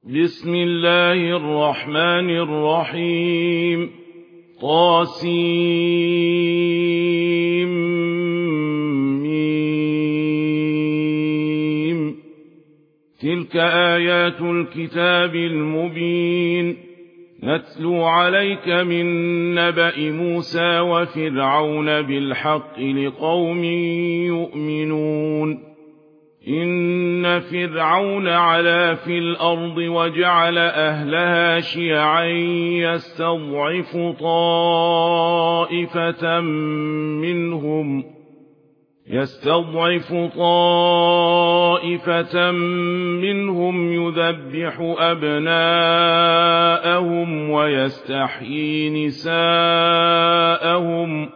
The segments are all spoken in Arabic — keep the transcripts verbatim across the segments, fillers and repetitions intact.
بسم الله الرحمن الرحيم طاسيم تلك آيات الكتاب المبين نتلو عليك من نبأ موسى وفرعون بالحق لقوم يؤمنون إن فرعون علا في الأرض وجعل أهلها شيعا يستضعف طائفة منهم يستضعف طائفة منهم يذبح أبناءهم ويستحيي نساءهم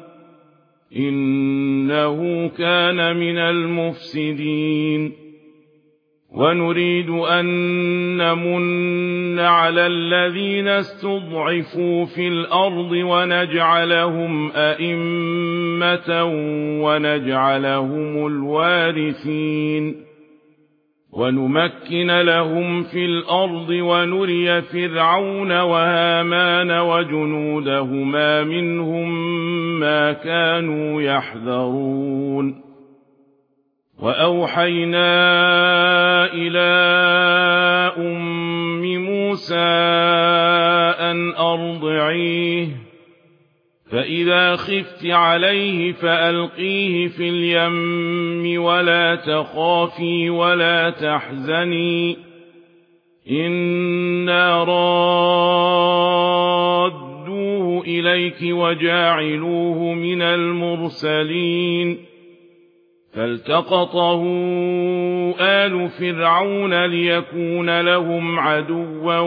إنه كان من المفسدين ونريد أن نمن على الذين استضعفوا في الأرض ونجعلهم أئمة ونجعلهم الوارثين ونمكن لهم في الأرض ونري فرعون وهامان وجنودهما منهم ما كانوا يحذرون وأوحينا إلى أم موسى أن أرضعيه فإذا خفت عليه فألقيه في اليم ولا تخافي ولا تحزني إنا رادوه إليك وجاعلوه من المرسلين فالتقطه آل فرعون ليكون لهم عدوا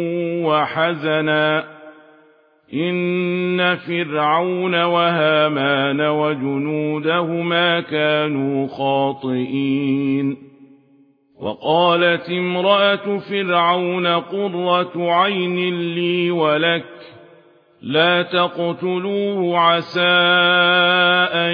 وحزنا إن فرعون وهامان وجنودهما كانوا خاطئين وقالت امرأة فرعون قرة عين لي ولك لا تقتلوه عسى أن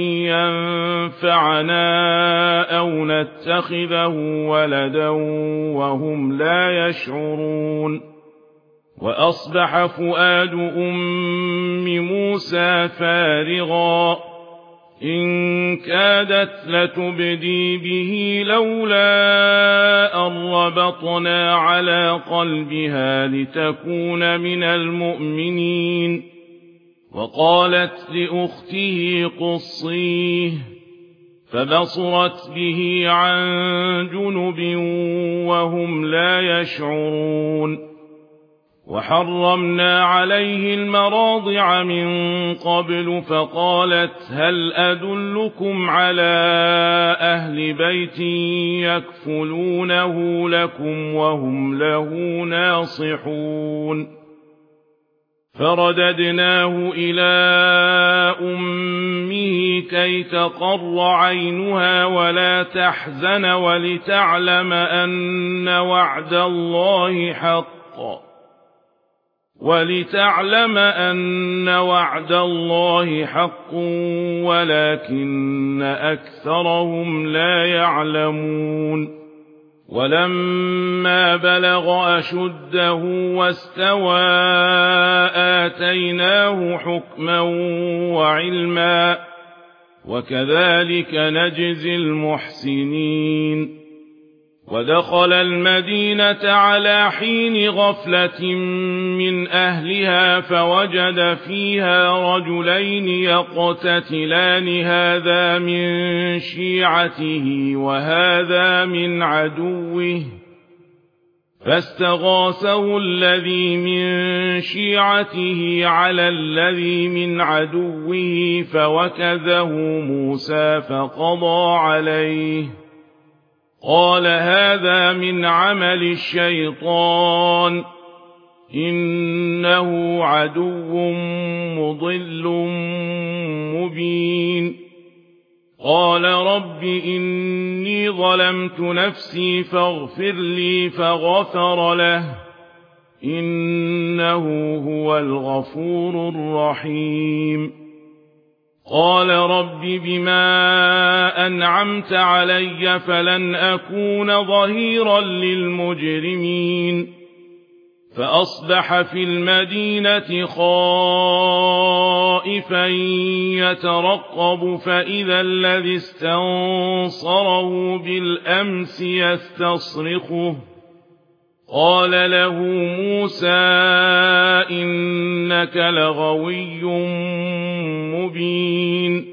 ينفعنا أو نتخذه ولدا وهم لا يشعرون وأصبح فؤاد أم موسى فارغا إن كادت لتبدي به لولا أن ربطنا على قلبها لتكون من المؤمنين وقالت لأخته قصيه فبصرت به عن جنب وهم لا يشعرون وحرمنا عليه المراضع من قبل فقالت هل أدلكم على أهل بيت يكفلونه لكم وهم له ناصحون فرددناه إلى أمه كي تقر عينها ولا تحزن ولتعلم أن وعد الله حق ولتعلم أن وعد الله حق ولكن أكثرهم لا يعلمون ولما بلغ أشده واستوى آتيناه حكما وعلما وكذلك نجزي المحسنين ودخل المدينة على حين غفلة من أهلها فوجد فيها رجلين يقتتلان هذا من شيعته وهذا من عدوه فاستغاثه الذي من شيعته على الذي من عدوه فوكزه موسى فقضى عليه قال هذا من عمل الشيطان إنه عدو مضل مبين قال رب إني ظلمت نفسي فاغفر لي فغفر له إنه هو الغفور الرحيم قال رب بما أنعمت علي فلن أكون ظهيرا للمجرمين فأصبح في المدينة خائفا يترقب فإذا الذي استنصره بالأمس يستصرخه قال له موسى إنك لغوي مبين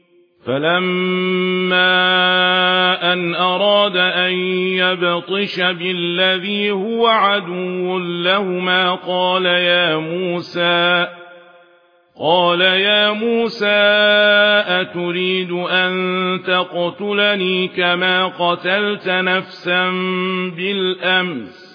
فلما أن أراد أن يبطش بالذي هو عدو لهما قال يا موسى قال يا موسى أتريد أن تقتلني كما قتلت نفسا بالأمس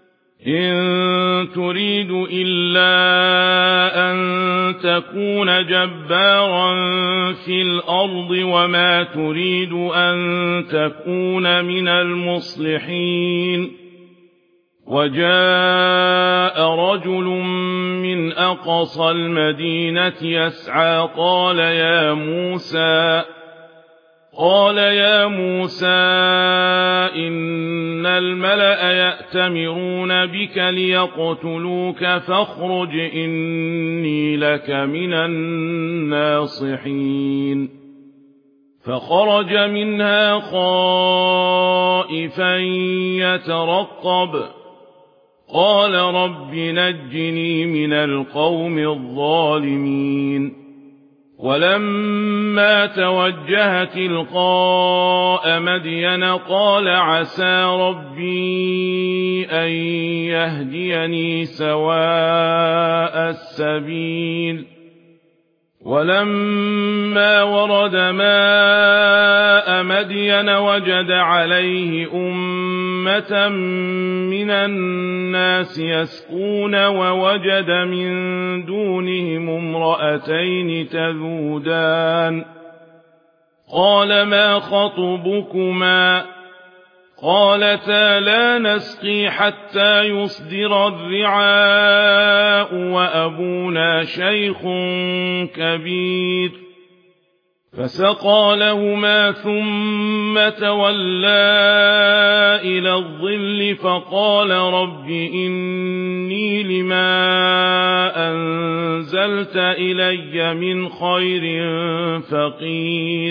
إن تريد إلا أن تكون جبارا في الأرض وما تريد أن تكون من المصلحين وجاء رجل من أقصى المدينة يسعى قال يا موسى قال يا موسى إن الملأ يأتمرون بك ليقتلوك فاخرج إني لك من الناصحين فخرج منها خائفا يترقب قال رب نجني من القوم الظالمين ولما توجه تلقاء مدين قال عسى ربي أن يهديني سواء السبيل ولما ورد ماء مدين وجد عليه أمة من الناس يسقون ووجد من دونهم امرأتين تذودان قال ما خطبكما قالتا لا نسقي حتى يصدر الرعاء وأبونا شيخ كبير فسقى لهما ثم تولى إلى الظل فقال رب إني لما أنزلت إلي من خير فقير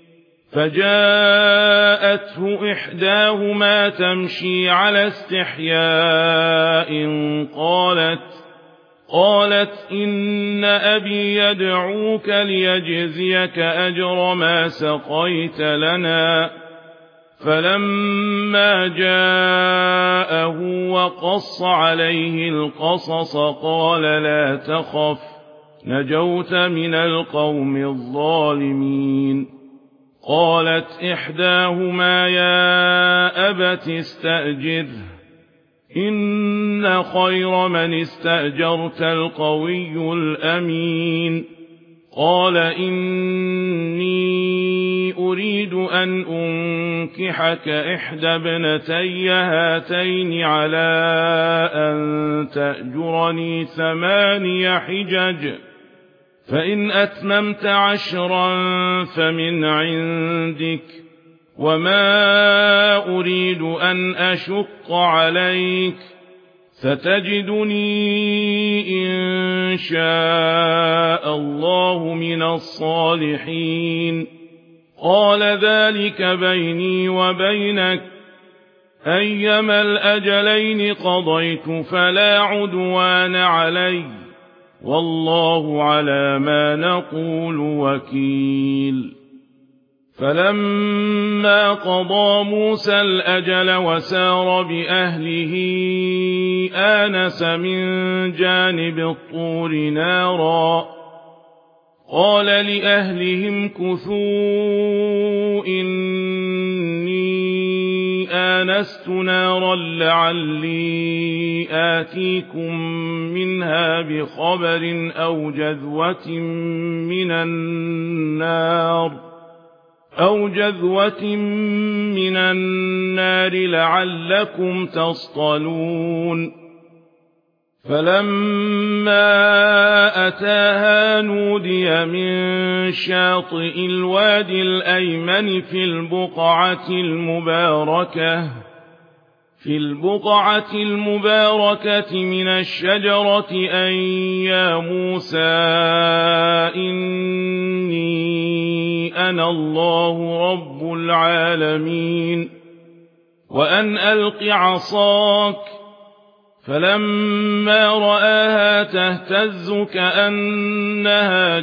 فجاءته إحداهما تمشي على استحياء قالت قالت إن أبي يدعوك ليجزيك أجر ما سقيت لنا فلما جاءه وقص عليه القصص قال لا تخف نجوت من القوم الظالمين قالت إحداهما يا أبت استأجره إن خير من استأجرت القوي الأمين قال إني أريد أن أنكحك إحدى ابنتي هاتين على أن تأجرني ثماني حجج فإن أتممت عشرا فمن عندك وما أريد أن أشق عليك ستجدني إن شاء الله من الصالحين قال ذلك بيني وبينك أيما الأجلين قضيت فلا عدوان علي والله على ما نقول وكيل فلما قضى موسى الأجل وسار بأهله آنس من جانب الطور نارا قال لأهلهم كثوا إني آنست نارا لعلي آتيكم منها بخبر أو جذوة من النار أو جذوة من النار لعلكم تصطلون فلما أتاها نودي من شاطئ الوادي الأيمن في البقعة المباركة في البقعة المباركة من الشجرة أن يا موسى إني أنا الله رب العالمين وأن ألق عصاك فلما رآها تهتز كأنها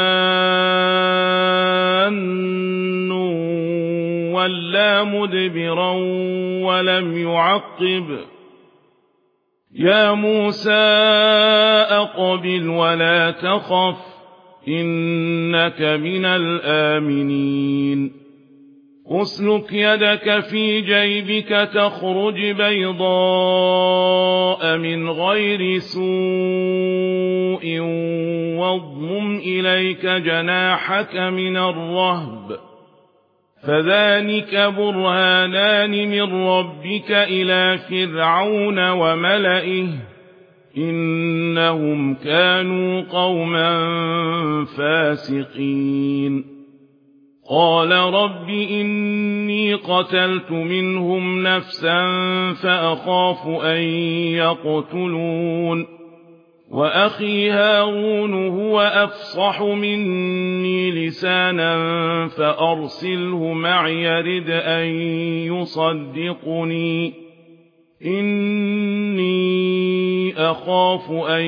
جان ولا مدبرا ولم يعقب يا موسى أقبل ولا تخف إنك من الآمنين أسلك يدك في جيبك تخرج بيضاء من غير سوء واضمم إليك جناحك من الرهب فذلك برهانان من ربك إلى فرعون وملئه إنهم كانوا قوما فاسقين قال رب إني قتلت منهم نفسا فأخاف أن يقتلون وأخي هارون هو أفصح مني لسانا فأرسله معي يرد أن يصدقني إني أخاف أن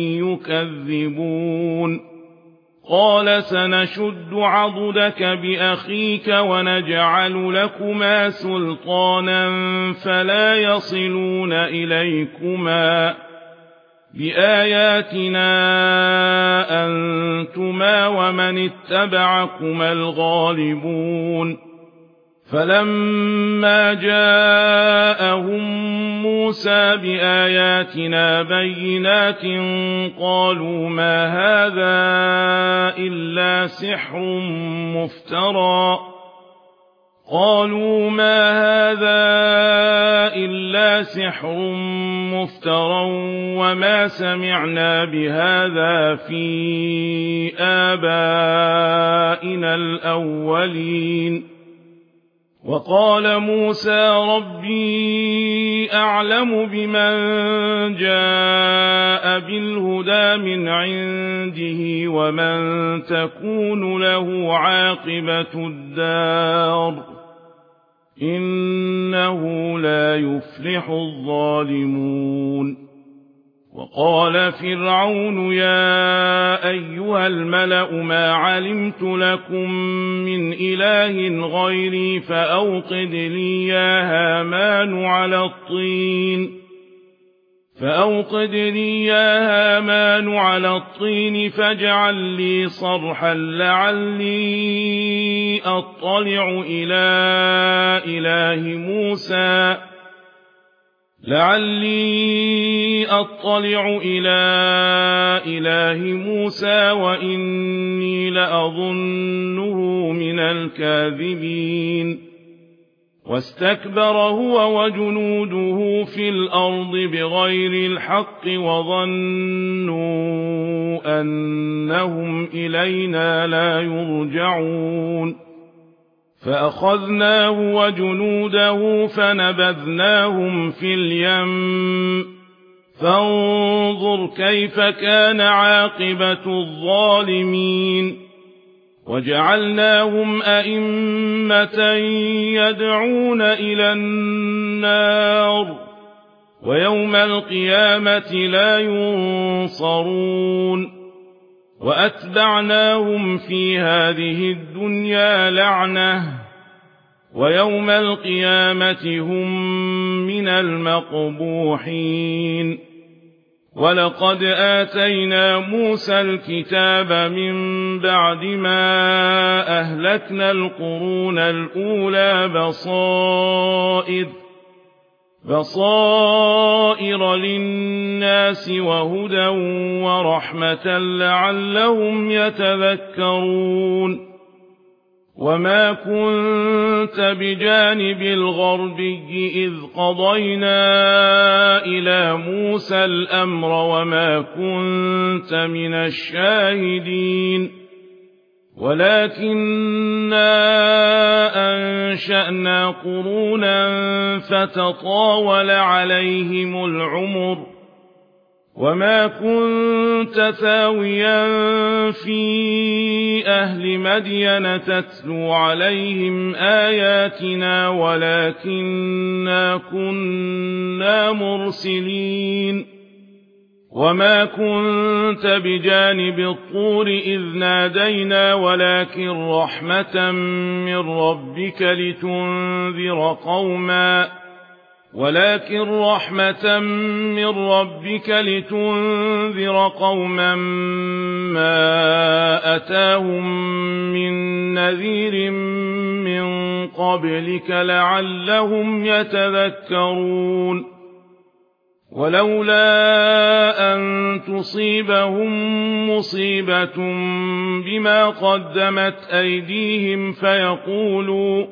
يكذبون قال سنشد عضدك بأخيك ونجعل لكما سلطانا فلا يصلون إليكما بآياتنا أنتما ومن اتبعكما الغالبون فلما جاءهم موسى بآياتنا بينات قالوا ما هذا إلا سحر مفترى قالوا ما هذا إلا سحر مفترى وما سمعنا بهذا في آبائنا الأولين وقال موسى ربي أعلم بمن جاء بالهدى من عنده ومن تكون له عاقبة الدار إنه لا يفلح الظالمون وقال فرعون يا أيها الملأ ما علمت لكم من إله غيري فأوقد لي يا هامان على الطين فأوقد لي يا هامان على الطين فاجعل لي صرحا لعلي أطلع إلى إله موسى لعلي أطلع إلى إله موسى وإني لأظنه من الكاذبين واستكبر هو وجنوده في الأرض بغير الحق وظنوا أنهم إلينا لا يرجعون فأخذناه وجنوده فنبذناهم في اليم فانظر كيف كان عاقبة الظالمين وجعلناهم أئمة يدعون إلى النار ويوم القيامة لا ينصرون وأتبعناهم في هذه الدنيا لعنة ويوم القيامة هم من المقبوحين ولقد آتينا موسى الكتاب من بعد ما أهلكنا القرون الأولى بصائر بصائر للناس وهدى ورحمة لعلهم يتذكرون وما كنت بجانب الغربي إذ قضينا إلى إلى موسى الأمر وما كنت من الشاهدين ولكننا أنشأنا قرونا فتطاول عليهم العمر وما كنت ثاويا في أهل مدين تتلو عليهم آياتنا ولكننا كنا مرسلين وما كنت بجانب الطور إذ نادينا ولكن رحمة من ربك لتنذر قوما ولكن رحمة من ربك لتنذر قوما ما أتاهم من نذير من قبلك لعلهم يتذكرون ولولا أن تصيبهم مصيبة بما قدمت أيديهم فيقولوا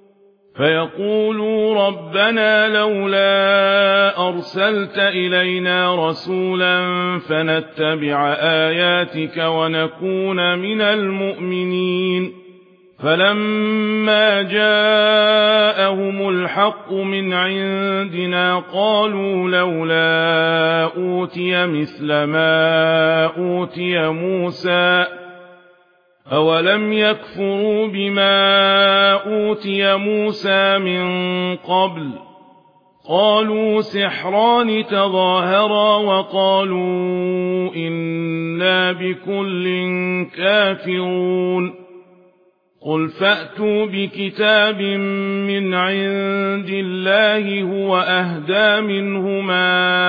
فيقولوا ربنا لولا أرسلت إلينا رسولا فنتبع آياتك ونكون من المؤمنين فلما جاءهم الحق من عندنا قالوا لولا أوتي مثل ما أوتي موسى أولم يكفروا بما أوتي موسى من قبل قالوا سحران تظاهرا وقالوا إنا بكل كافرون قل فأتوا بكتاب من عند الله هو أهدى منهما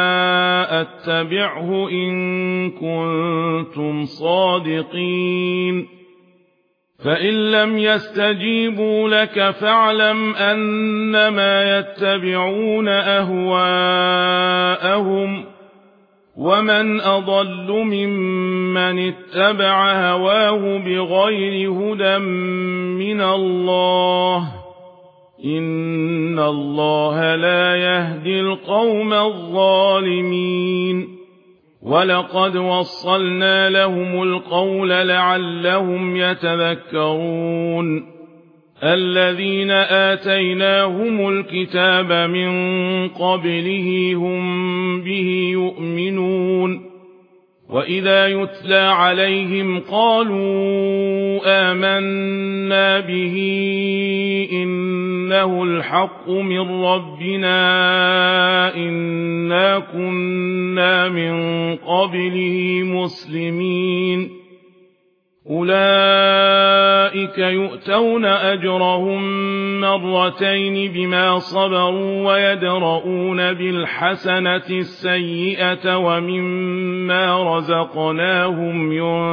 أتبعه إن كنتم صادقين فإن لم يستجيبوا لك فاعلم أنما يتبعون أهواءهم ومن أضل ممن اتبع هواه بغير هدى من الله إن الله لا يهدي القوم الظالمين ولقد وصلنا لهم القول لعلهم يتذكرون الذين آتيناهم الكتاب من قبله هم به يؤمنون وإذا يتلى عليهم قالوا آمنا به إنه الحق من ربنا إنا كنا من قبله مسلمين أولئك يؤتون أجرهم مرتين بما صبروا ويدرؤون بالحسنة السيئة ومما رزقناهم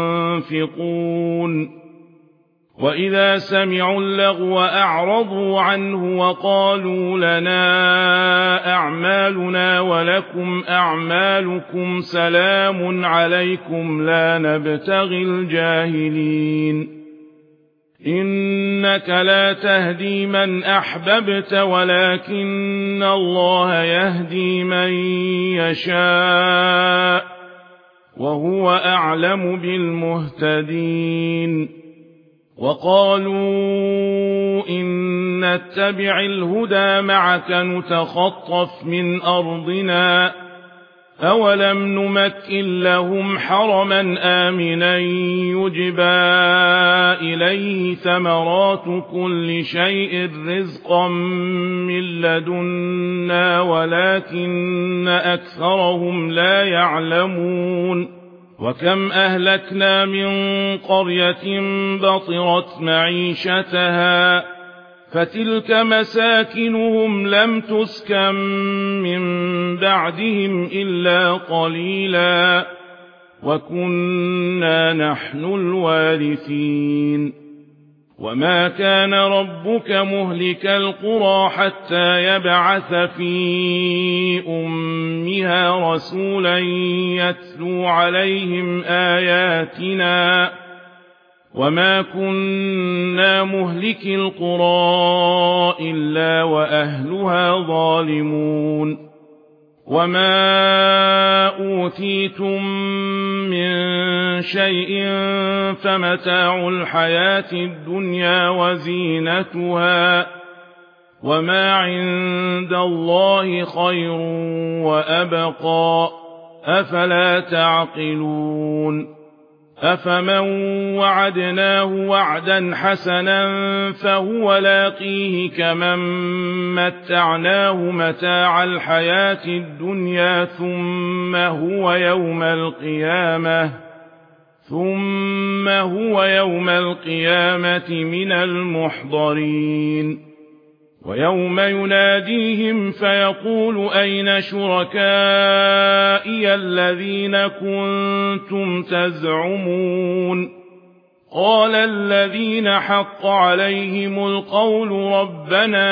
ينفقون وإذا سمعوا اللغو أعرضوا عنه وقالوا لنا أعمالنا ولكم أعمالكم سلام عليكم لا نبتغي الجاهلين إنك لا تهدي من أحببت ولكن الله يهدي من يشاء وهو أعلم بالمهتدين وقالوا إن نتبع الهدى معك نتخطف من أرضنا أولم نمكن لهم حرما آمنا يجبى إليه ثمرات كل شيء رزقا من لدنا ولكن أكثرهم لا يعلمون وكم أهلكنا من قرية بطرت معيشتها فتلك مساكنهم لم تسكن من بعدهم إلا قليلا وكنا نحن الوارثين وما كان ربك مهلك القرى حتى يبعث في أمها رسولا يتلو عليهم آياتنا وما كنا مهلك القرى إلا وأهلها ظالمون وما أوتيتم من شيء فمتاع الحياة الدنيا وزينتها وما عند الله خير وأبقى أفلا تعقلون أفمن وعدناه وعدا حسنا فهو لاقيه كمن متعناه متاع الحياة الدنيا ثم هو يوم القيامة ثم هو يوم القيامة من المحضرين ويوم يناديهم فيقول أين شركائي الذين كنتم تزعمون قال الذين حق عليهم القول ربنا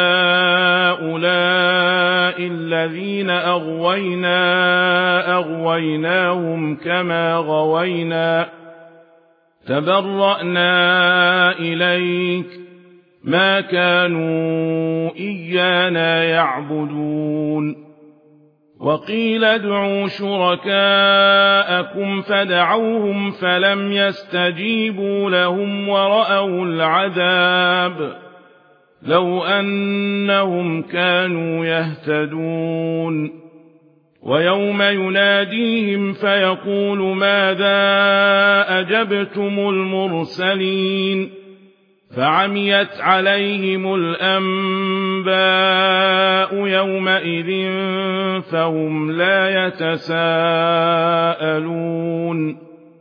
هؤلاء الذين أغوينا أغويناهم كما غوينا تبرأنا إليك ما كانوا إيانا يعبدون وقيل ادعوا شركاءكم فدعوهم فلم يستجيبوا لهم ورأوا العذاب لو أنهم كانوا يهتدون ويوم يناديهم فيقول ماذا أجبتم المرسلين فعميت عليهم الأنباء يومئذ فهم لا يتساءلون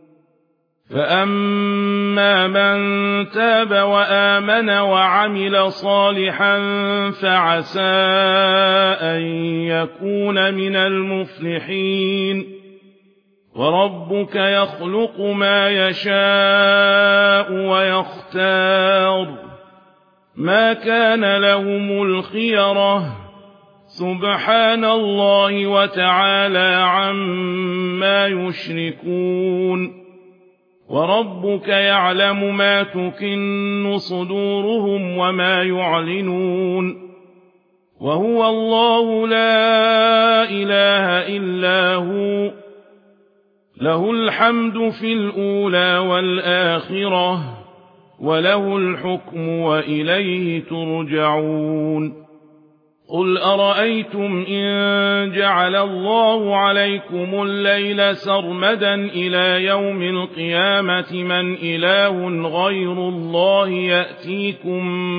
فأما من تاب وآمن وعمل صالحا فعسى أن يكون من المفلحين وربك يخلق ما يشاء ويختار ما كان لهم الخيرة سبحان الله وتعالى عما يشركون وربك يعلم ما تكن صدورهم وما يعلنون وهو الله لا إله إلا هو له الحمد في الأولى والآخرة وله الحكم وإليه ترجعون قل أرأيتم إن جعل الله عليكم الليل سرمدا إلى يوم القيامة من إله غير الله يأتيكم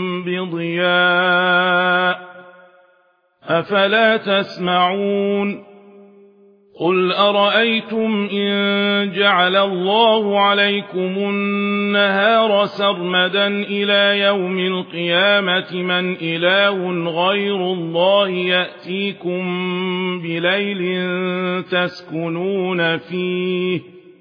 بضياء أفلا تسمعون قل أرأيتم إن جعل الله عليكم النهار سرمدا إلى يوم القيامة من إله غير الله يأتيكم بليل تسكنون فيه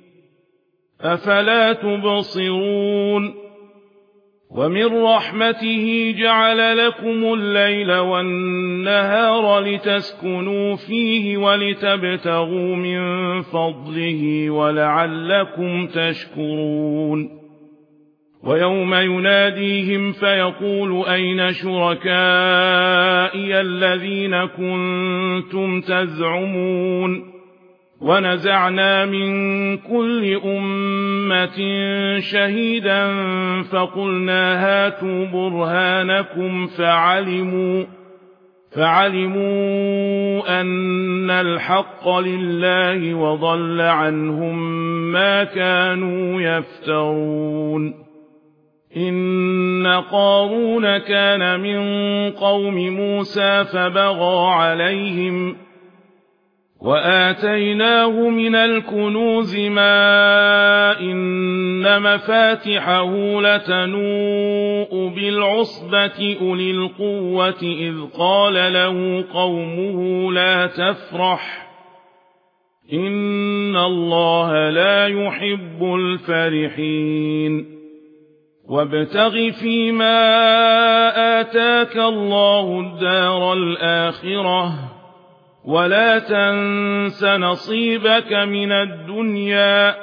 أفلا تبصرون ومن رحمته جعل لكم الليل والنهار لتسكنوا فيه ولتبتغوا من فضله ولعلكم تشكرون ويوم يناديهم فيقول أين شركائي الذين كنتم تزعمون ونزعنا من كل أمة شهيدا فقلنا هاتوا برهانكم فعلموا فعلموا أن الحق لله وضل عنهم ما كانوا يفترون إن قارون كان من قوم موسى فبغى عليهم وآتيناه من الكنوز ما إن مفاتحه لتنوء بالعصبة أولي القوة إذ قال له قومه لا تفرح إن الله لا يحب الفرحين وابتغ فيما آتاك الله الدار الآخرة ولا تنس نصيبك من الدنيا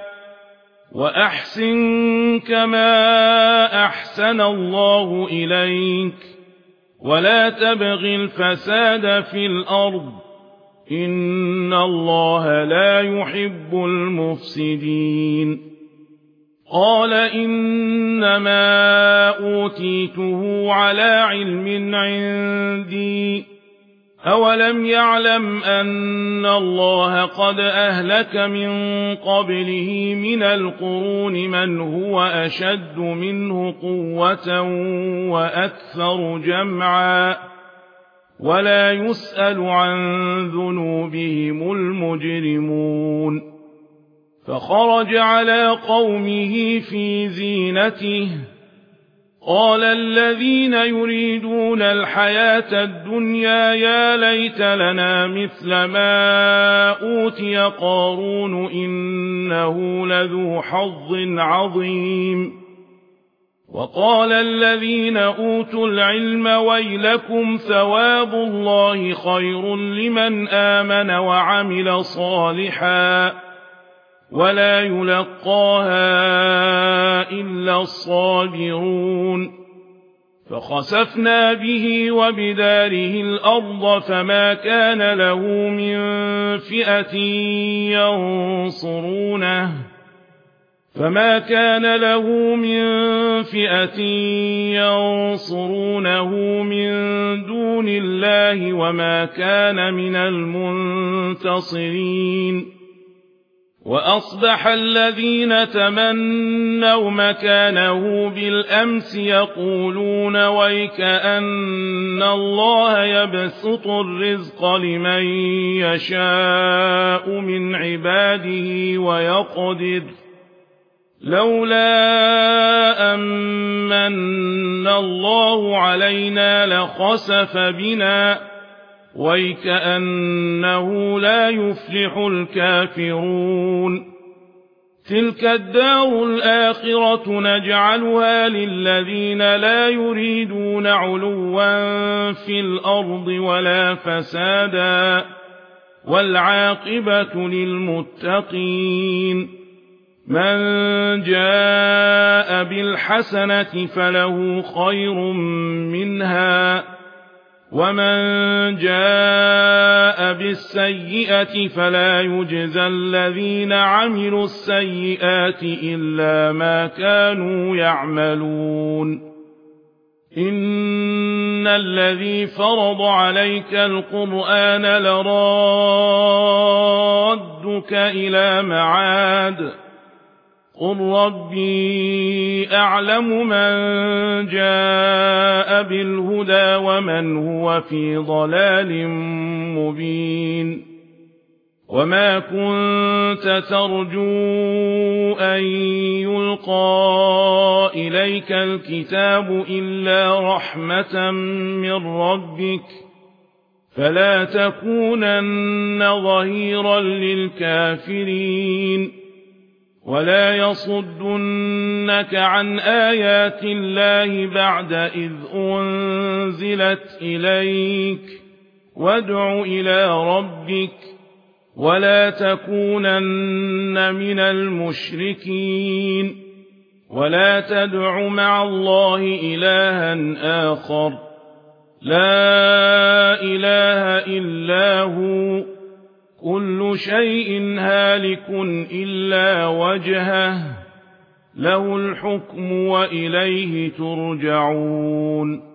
وأحسن كما أحسن الله إليك ولا تبغ الفساد في الأرض إن الله لا يحب المفسدين قال إنما أوتيته على علم عندي أولم يعلم أن الله قد أهلك من قبله من القرون من هو أشد منه قوة وأكثر جمعا ولا يسأل عن ذنوبهم المجرمون فخرج على قومه في زينته قال الذين يريدون الحياة الدنيا يا ليت لنا مثل ما أوتي قارون إنه لذو حظ عظيم وقال الذين أوتوا العلم ويلكم ثواب الله خير لمن آمن وعمل صالحا ولا يلقاها إلا الصابرون فخسفنا به وبداره الأرض فما كان له من فئة ينصرونه فما كان له من فئة ينصرونه من دون الله وما كان من المنتصرين وأصبح الذين تمنوا مكانه بالأمس يقولون ويكأن الله يبسط الرزق لمن يشاء من عباده ويقدر لولا أمن الله علينا لخسف بنا ويكأنه لا يفلح الكافرون تلك الدار الآخرة نجعلها للذين لا يريدون علوا في الأرض ولا فسادا والعاقبة للمتقين من جاء بالحسنة فله خير منها ومن جاء بالسيئة فلا يجزى الذين عملوا السيئات إلا ما كانوا يعملون إن الذي فرض عليك القرآن لرادك إلى معاد قل ربي أعلم من جاء بالهدى ومن هو في ضلال مبين وما كنت ترجو أن يلقى إليك الكتاب إلا رحمة من ربك فلا تكونن ظهيرا للكافرين ولا يصدنك عن آيات الله بعد إذ أنزلت إليك وادع إلى ربك ولا تكونن من المشركين ولا تدع مع الله إلها آخر لا إله إلا هو كل شيء هالك إلا وجهه له الحكم وإليه ترجعون